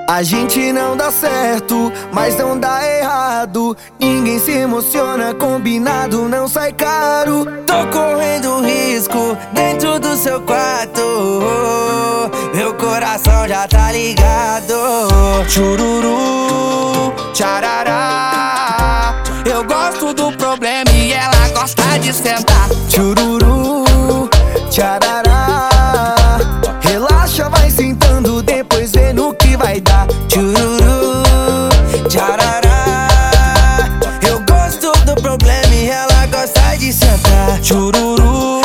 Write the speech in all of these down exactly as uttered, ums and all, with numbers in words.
A gente não dá certo, mas não dá errado. Ninguém se emociona, combinado não sai caro. Tô correndo risco dentro do seu quarto. Meu coração já tá ligado. Chururu, tcharará. Eu gosto do problema e ela gosta de sentar. Chururu, tcharará. Relaxa, vai sentando, depois vê no que vai dar. Chururu, tcharará. Eu gosto do problema e ela gosta de sentar. Chururu,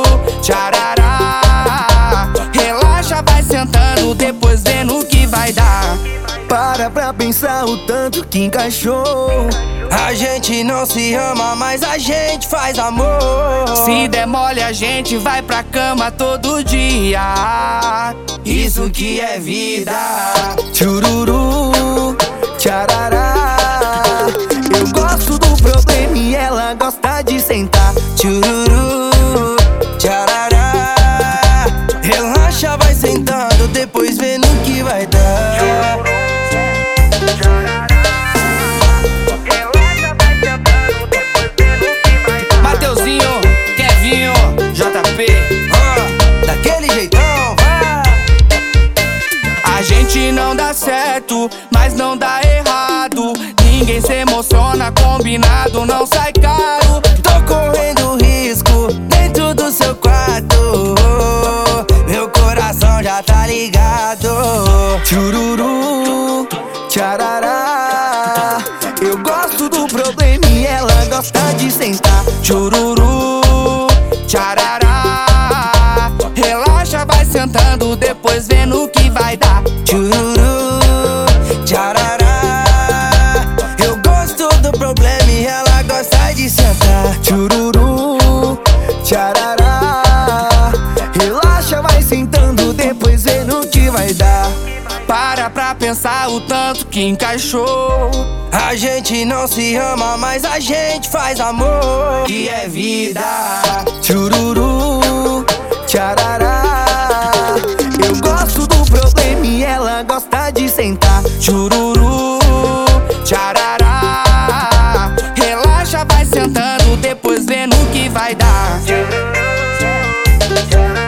tcharará. Relaxa, vai sentando, depois vê no que vai dar. Para pra pensar o tanto que encaixou. A gente não se ama, mas a gente faz amor. Se der mole a gente vai pra cama todo dia. Isso que é vida. Chururu, tcharará. Eu gosto do problema e ela gosta de sentar. Chururu, tcharará. Relaxa, vai sentando, depois vê no que vai dar. Mateuzinho, Kevinho, J P, ah, daquele jeitão, vai. A gente não dá certo, mas não dá errado. Ninguém se emociona, combinado não sai caro. Tô correndo risco dentro do seu quarto. Meu coração já tá ligado. Chururu, tcharará. Eu gosto do problema e ela gosta de sentar. Chururu, tcharará. Relaxa, vai sentando, depois vê no que vai dar. Chururu, tcharará. Eu gosto do problema e ela gosta de sentar. Chururu, tcharará. Relaxa, vai sentando, depois vê no que vai dar. Para pra pensar o tanto que encaixou. A gente não se ama, mas a gente faz amor. Que é vida. Chururu, tcharará. Eu gosto do problema e ela gosta de sentar. Chururu, tcharará. Relaxa, vai sentando, depois vê no que vai dar.